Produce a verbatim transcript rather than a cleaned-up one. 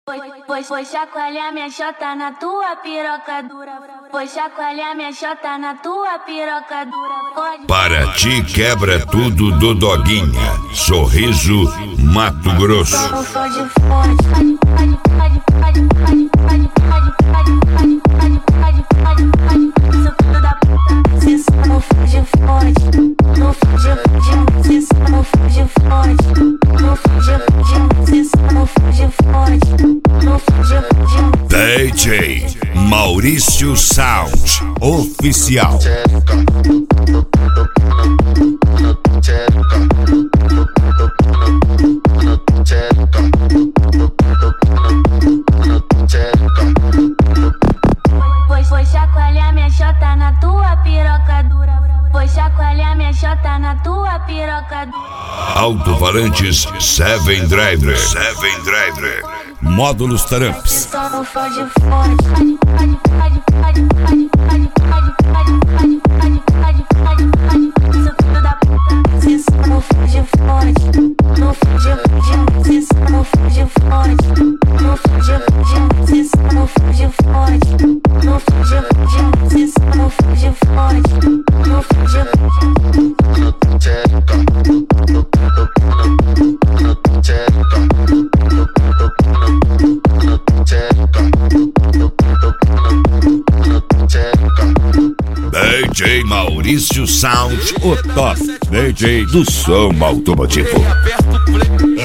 Foi, foi, foi chacoalhar minha chota na tua piroca dura. Foi chacoalhar minha chota na tua piroca dura. Pode... Para ti quebra tudo do Doguinha. Sorriso, Mato Grosso. D J Maurício Sound Oficial. Foi, foi chacoalhar minha chota na tua piroca dura. Foi chacoalhar minha chota na tua piroca dura. Alto-falantes Seven Driver. Seven Driver. Módulos Taramps. D J Maurício Sound, o top D J do som automotivo.